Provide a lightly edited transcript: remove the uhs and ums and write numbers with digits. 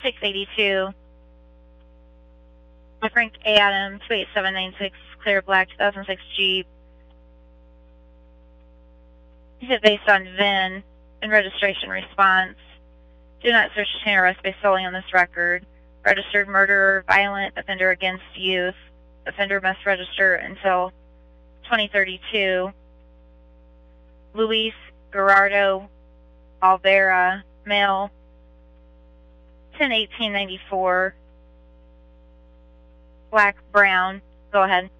682. Frank A. Adam, 28796, clear black 2006 Jeep. Hit based on VIN and registration response. Do not search detain or arrest based solely on this record. Registered murderer, violent offender against youth. Offender must register until 2032. Luis Gerardo Alvera, male, 10/18/94. Black, brown. Go ahead.